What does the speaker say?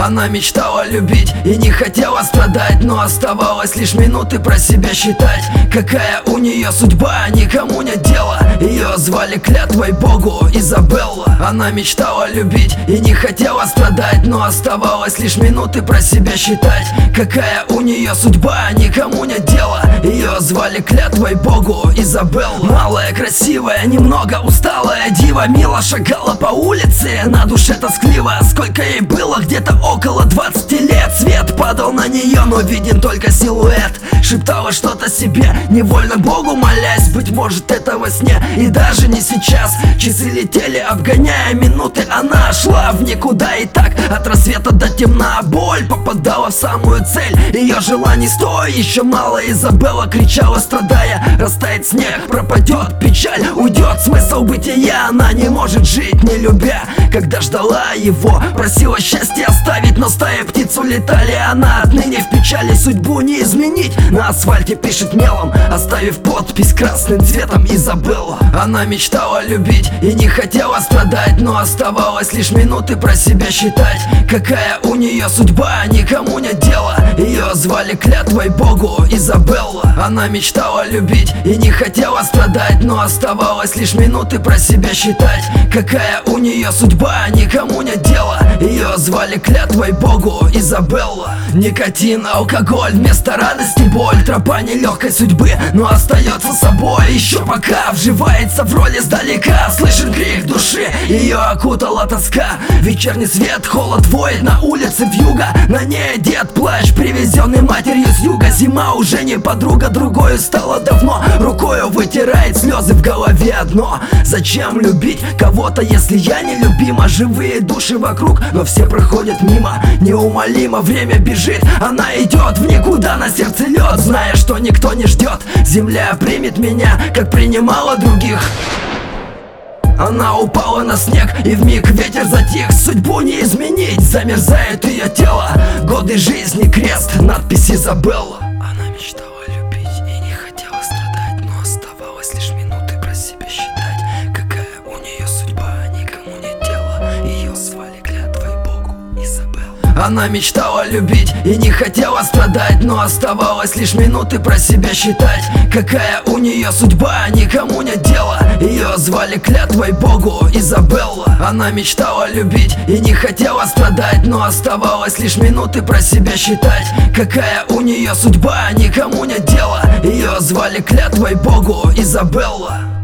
Она мечтала любить и не хотела страдать, но оставалось лишь минуты про себя считать. Какая у нее судьба, никому нет дела. Ее звали клятвой Богу Изабелла. Она мечтала любить и не хотела страдать, но оставалось лишь минуты про себя считать. Какая у нее судьба, никому нет дела. Ее звали клятвой Богу Изабелла. Малая, красивая, немного усталая дива мило шагала по улице, на душе тоскливо. Сколько ей было? Где-то около 20 лет. Свет падал на нее, но виден только силуэт. Шептала что-то себе, невольно Богу молясь. Быть может, это во сне и даже не сейчас. Часы летели, обгоняя минуты. Она шла в никуда и так от рассвета до темна. Боль попадала в самую цель. Ее желаний стой, еще мало. Изабелла кричала, страдая. Растает снег, пропадет печаль, уйдет смысл бытия. Она не может жить, не любя. Когда ждала его, просила счастье оставить, но стая птиц улетали. Она отныне в печали, судьбу не изменить. На асфальте пишет мелом, оставив подпись красным цветом Изабелла. Она мечтала любить и не хотела страдать, но оставалось лишь минуты про себя считать. Какая у нее судьба, никому нет дела. Ее звали клятвой Богу Изабелла. Она мечтала любить и не хотела страдать, но оставалось лишь минуты про себя считать. Какая у нее судьба, никому нет дела. Ее звали клятвой Богу Изабелла. Никотин, алкоголь, вместо радости боль. Тропа нелегкой судьбы, но остается собой. Еще пока вживается в роли сдалека. Слышен крик души, ее окутала тоска. Вечерний свет, холод воет на улице вьюга. На ней дед плащ, привезенный матерью с юга. Зима уже не подруга, другою стала давно. Рукою вытирает слезы, в голове одно: зачем любить кого-то, если я нелюбима? Живые души вокруг, но все проходят мимо. Неумолимо время бежит, она идет в никуда, на сердце лед, зная, что никто не ждет. Земля примет меня, как принимала других. Она упала на снег, и вмиг ветер затих. Судьбу не изменить, замерзает ее тело. Годы жизни, крест, надпись Изабелла. Она мечтала любить и не хотела страдать, но оставалось лишь минуты про себя считать. Какая у нее судьба, никому нет дела. Ее звали клятвой Богу Изабелла. Она мечтала любить и не хотела страдать, но оставалось лишь минуты про себя считать. Какая у нее судьба, никому нет дела. Ее звали клятвой Богу Изабелла. Она мечтала любить и не хотела страдать, но оставалось лишь минуты про себя считать. Какая у нее судьба, никому нет дела. Ее звали клятвой Богу Изабелла.